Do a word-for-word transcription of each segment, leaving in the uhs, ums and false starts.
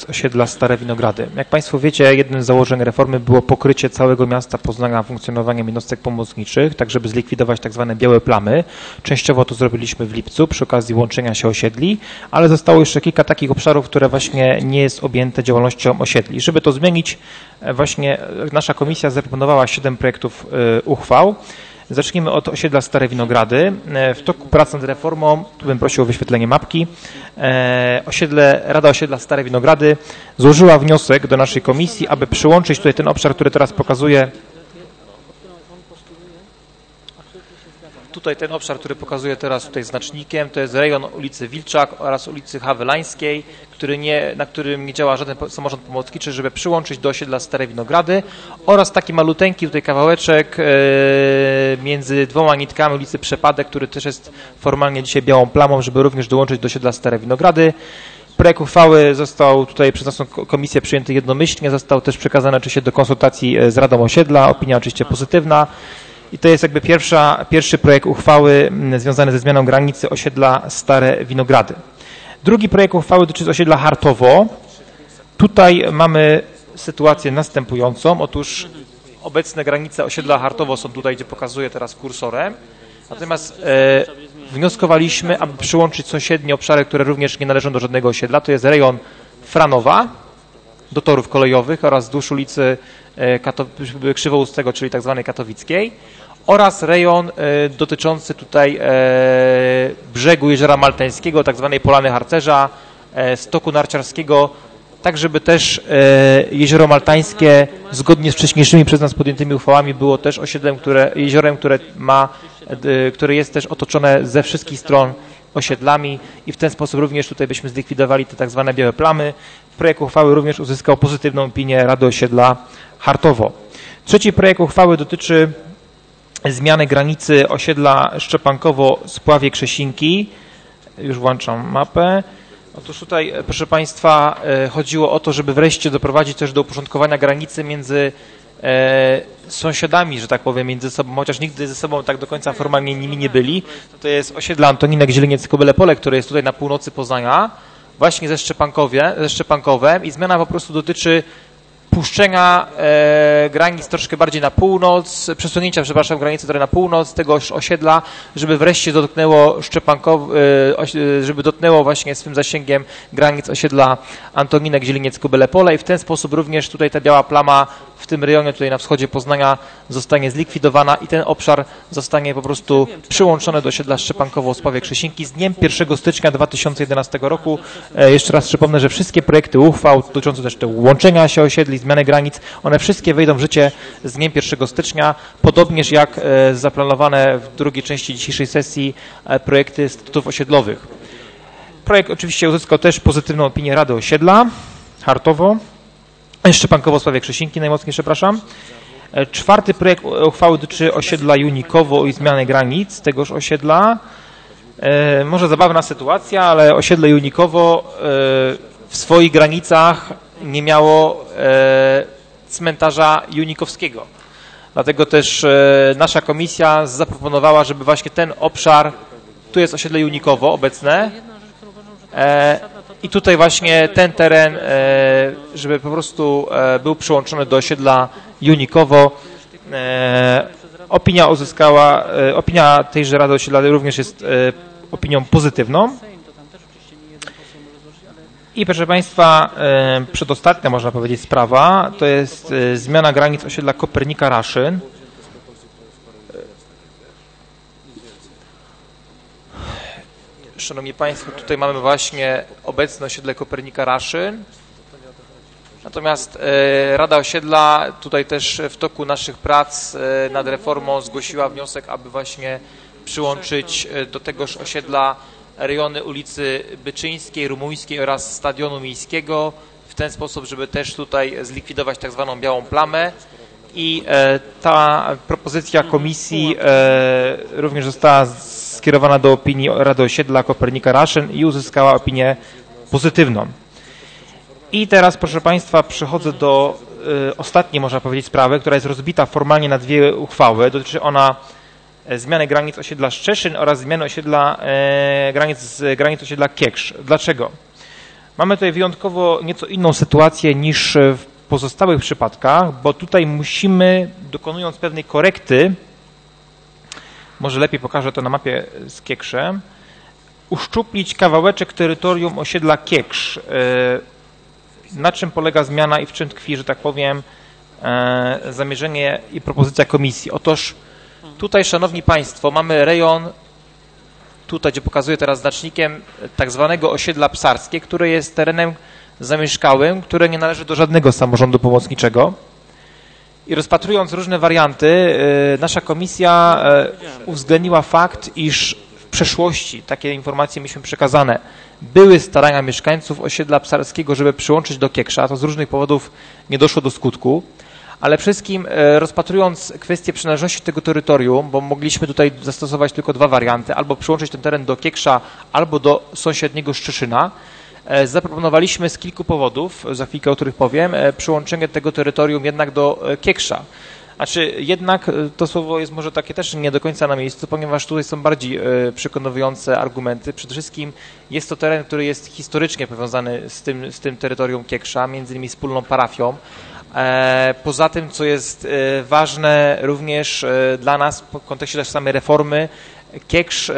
granic osiedla Stare Winogrady. Jak Państwo wiecie, jednym z założeń reformy było pokrycie całego miasta Poznania funkcjonowaniem jednostek pomocniczych, tak żeby zlikwidować tak zwane białe plamy. Częściowo to zrobiliśmy w lipcu przy okazji łączenia się osiedli, ale zostało jeszcze kilka takich obszarów, które właśnie nie jest objęte działalnością osiedli. Żeby to zmienić, właśnie nasza komisja zaproponowała siedem projektów uchwał. Zacznijmy od osiedla Stare Winogrady. W toku prac nad reformą, tu bym prosił o wyświetlenie mapki, osiedle, Rada Osiedla Stare Winogrady złożyła wniosek do naszej komisji, aby przyłączyć tutaj ten obszar, który teraz pokazuję. Tutaj ten obszar, który pokazuję teraz tutaj znacznikiem, to jest rejon ulicy Wilczak oraz ulicy Hawelańskiej, który nie, na którym nie działa żaden samorząd pomocniczy, żeby przyłączyć do osiedla Stare Winogrady, oraz taki maluteńki tutaj kawałeczek e, między dwoma nitkami ulicy Przepadek, który też jest formalnie dzisiaj białą plamą, żeby również dołączyć do osiedla Stare Winogrady. Projekt uchwały został tutaj przez naszą komisję przyjęty jednomyślnie, został też przekazany oczywiście do konsultacji z Radą Osiedla, opinia oczywiście pozytywna. I to jest jakby pierwsza, pierwszy projekt uchwały związany ze zmianą granicy osiedla Stare Winogrady. Drugi projekt uchwały dotyczy osiedla Hartowo. Tutaj mamy sytuację następującą. Otóż obecne granice osiedla Hartowo są tutaj, gdzie pokazuję teraz kursorem. Natomiast e, wnioskowaliśmy, aby przyłączyć sąsiednie obszary, które również nie należą do żadnego osiedla. To jest rejon Franowa do torów kolejowych oraz wzdłuż ulicy e, Krzywoustego, czyli tak zwanej katowickiej, oraz rejon e, dotyczący tutaj e, brzegu Jeziora Maltańskiego, tak zwanej Polany Harcerza, e, stoku narciarskiego, tak żeby też e, Jezioro Maltańskie zgodnie z wcześniejszymi przez nas podjętymi uchwałami było też osiedlem, które, jeziorem, które ma, e, które jest też otoczone ze wszystkich stron osiedlami i w ten sposób również tutaj byśmy zlikwidowali te tak zwane białe plamy. Projekt uchwały również uzyskał pozytywną opinię Rady Osiedla Hartowo. Trzeci projekt uchwały dotyczy zmiany granicy osiedla Szczepankowo-Spławie-Krzesinki. Już włączam mapę. Otóż tutaj, proszę Państwa, chodziło o to, żeby wreszcie doprowadzić też do uporządkowania granicy między e, sąsiadami, że tak powiem, między sobą, chociaż nigdy ze sobą tak do końca formalnie nimi nie byli. To jest osiedla Antoninek, Zieleniec, Kobyle Pole, które jest tutaj na północy Poznania, właśnie ze Szczepankowie, ze Szczepankowem, i zmiana po prostu dotyczy puszczenia e, granic troszkę bardziej na północ, przesunięcia, przepraszam, granicy trochę na północ tego osiedla, żeby wreszcie dotknęło Szczepankow, e, żeby dotknęło właśnie swym zasięgiem granic osiedla Antoninek, Zieleniec, Kobyle Pole, i w ten sposób również tutaj ta biała plama w tym rejonie tutaj na wschodzie Poznania zostanie zlikwidowana i ten obszar zostanie po prostu przyłączony do osiedla Szczepankowo-Spławie-Krzesinki z dniem pierwszego stycznia dwa tysiące jedenastego roku. E, jeszcze raz przypomnę, że wszystkie projekty uchwał dotyczące też tego łączenia się osiedli, zmiany granic, one wszystkie wejdą w życie z dniem pierwszego stycznia, podobnież jak e, zaplanowane w drugiej części dzisiejszej sesji e, projekty statutów osiedlowych. Projekt oczywiście uzyskał też pozytywną opinię Rady Osiedla Hartowo, Szczepankowo-Spławie-Krzesinki najmocniej, przepraszam. E, czwarty projekt uchwały dotyczy osiedla Junikowo i zmiany granic tegoż osiedla. E, może zabawna sytuacja, ale osiedle Junikowo e, w swoich granicach nie miało e, cmentarza junikowskiego. Dlatego też e, nasza komisja zaproponowała, żeby właśnie ten obszar, tu jest osiedle Junikowo obecne, e, i tutaj właśnie ten teren, e, żeby po prostu e, był przyłączony do osiedla Junikowo. E, opinia uzyskała, e, opinia tejże Rady Osiedla również jest e, opinią pozytywną. I proszę Państwa, e, przedostatnia, można powiedzieć, sprawa, to jest e, zmiana granic osiedla Kopernika-Raszyn. Szanowni Państwo, tutaj mamy właśnie obecne osiedle Kopernika-Raszyn. Natomiast e, Rada Osiedla tutaj też w toku naszych prac e, nad reformą zgłosiła wniosek, aby właśnie przyłączyć e, do tegoż osiedla rejony ulicy Byczyńskiej, Rumuńskiej oraz Stadionu Miejskiego w ten sposób, żeby też tutaj zlikwidować tak zwaną białą plamę. I e, ta propozycja komisji e, również została skierowana do opinii Rady Osiedla Kopernika-Raszyn i uzyskała opinię pozytywną. I teraz, proszę Państwa, przechodzę do y, ostatniej, można powiedzieć, sprawy, która jest rozbita formalnie na dwie uchwały. Dotyczy ona e, zmiany granic osiedla Szczeszyn oraz zmiany osiedla, e, granic, granic osiedla Kieksz. Dlaczego? Mamy tutaj wyjątkowo nieco inną sytuację niż w pozostałych przypadkach, bo tutaj musimy, dokonując pewnej korekty, może lepiej pokażę to na mapie z Kiekrzem, uszczuplić kawałeczek terytorium osiedla Kieksz. Na czym polega zmiana i w czym tkwi, że tak powiem, zamierzenie i propozycja komisji? Otóż tutaj, szanowni państwo, mamy rejon, tutaj, gdzie pokazuję teraz znacznikiem, tak zwanego osiedla Psarskie, które jest terenem zamieszkałym, które nie należy do żadnego samorządu pomocniczego. I rozpatrując różne warianty, nasza komisja uwzględniła fakt, iż w przeszłości, takie informacje mieliśmy przekazane, były starania mieszkańców osiedla Psarskiego, żeby przyłączyć do Kieksza, to z różnych powodów nie doszło do skutku, ale przede wszystkim rozpatrując kwestię przynależności tego terytorium, bo mogliśmy tutaj zastosować tylko dwa warianty, albo przyłączyć ten teren do Kieksza, albo do sąsiedniego Szczeszyna, zaproponowaliśmy z kilku powodów, za chwilkę o których powiem, przyłączenie tego terytorium jednak do Kieksza. Znaczy jednak to słowo jest może takie też nie do końca na miejscu, ponieważ tutaj są bardziej przekonujące argumenty. Przede wszystkim jest to teren, który jest historycznie powiązany z tym, z tym terytorium Kieksza, między innymi wspólną parafią. Poza tym, co jest ważne również dla nas w kontekście też samej reformy, Kieksz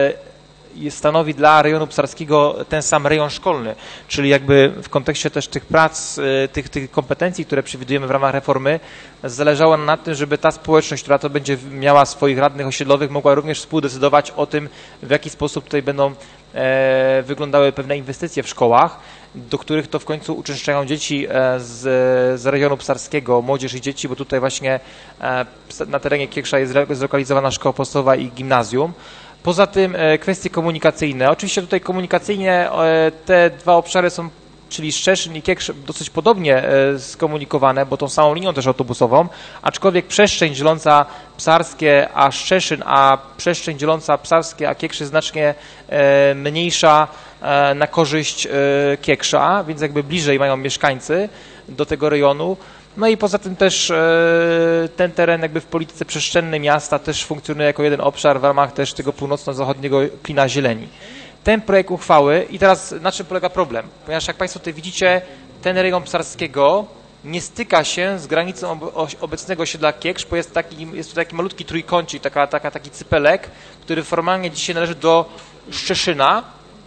stanowi dla rejonu psarskiego ten sam rejon szkolny, czyli jakby w kontekście też tych prac, tych, tych kompetencji, które przewidujemy w ramach reformy, zależało na tym, żeby ta społeczność, która to będzie miała swoich radnych osiedlowych, mogła również współdecydować o tym, w jaki sposób tutaj będą e, wyglądały pewne inwestycje w szkołach, do których to w końcu uczęszczają dzieci z, z rejonu psarskiego, młodzież i dzieci, bo tutaj właśnie e, na terenie Kieksza jest zlokalizowana szkoła podstawowa i gimnazjum. Poza tym kwestie komunikacyjne. Oczywiście tutaj komunikacyjnie te dwa obszary są, czyli Szczeszyn i Kieksz, dosyć podobnie skomunikowane, bo tą samą linią też autobusową, aczkolwiek przestrzeń dzieląca Psarskie a Szczeszyn, a przestrzeń dzieląca Psarskie a Kieksz jest znacznie mniejsza na korzyść Kieksza, więc jakby bliżej mają mieszkańcy do tego rejonu. No i poza tym też ten teren jakby w polityce przestrzennej miasta też funkcjonuje jako jeden obszar w ramach też tego północno-zachodniego klina zieleni. Ten projekt uchwały i teraz na czym polega problem? Ponieważ jak Państwo tutaj widzicie, ten rejon Psarskiego nie styka się z granicą obecnego osiedla Kieksz, bo jest, taki, jest to taki malutki trójkącik, taka, taka, taki cypelek, który formalnie dzisiaj należy do Szczeszyna.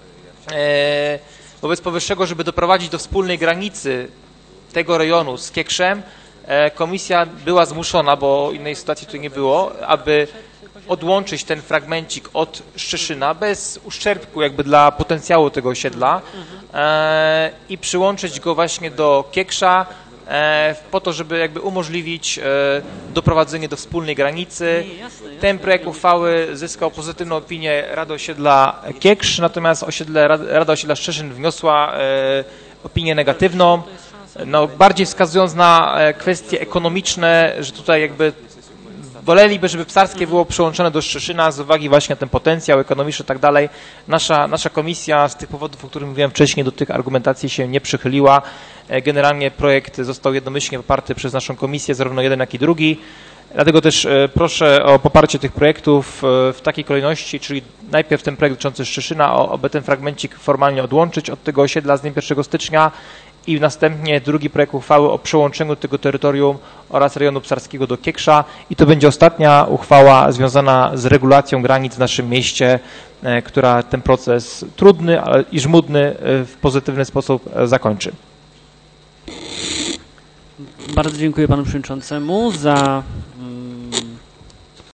E, wobec powyższego, żeby doprowadzić do wspólnej granicy tego rejonu z Kiekrzem, komisja była zmuszona, bo innej sytuacji tutaj nie było, aby odłączyć ten fragmencik od Szczeszyna bez uszczerbku jakby dla potencjału tego osiedla e, i przyłączyć go właśnie do Kieksza e, po to, żeby jakby umożliwić e, doprowadzenie do wspólnej granicy. Ten projekt uchwały zyskał pozytywną opinię Rady Osiedla Kieksz, natomiast osiedle, Rada Osiedla Szczeszyn wniosła e, opinię negatywną. No, bardziej wskazując na kwestie ekonomiczne, że tutaj jakby woleliby, żeby Psarskie było przyłączone do Szczeszyna z uwagi właśnie na ten potencjał ekonomiczny i tak dalej. Nasza, nasza komisja z tych powodów, o których mówiłem wcześniej, do tych argumentacji się nie przychyliła. Generalnie projekt został jednomyślnie poparty przez naszą komisję, zarówno jeden, jak i drugi. Dlatego też proszę o poparcie tych projektów w takiej kolejności, czyli najpierw ten projekt dotyczący Szczeszyna, aby ten fragmencik formalnie odłączyć od tego osiedla z dniem pierwszego stycznia i następnie drugi projekt uchwały o przełączeniu tego terytorium oraz rejonu psarskiego do Kieksza i to będzie ostatnia uchwała związana z regulacją granic w naszym mieście, która ten proces trudny ale i żmudny w pozytywny sposób zakończy. Bardzo dziękuję panu przewodniczącemu za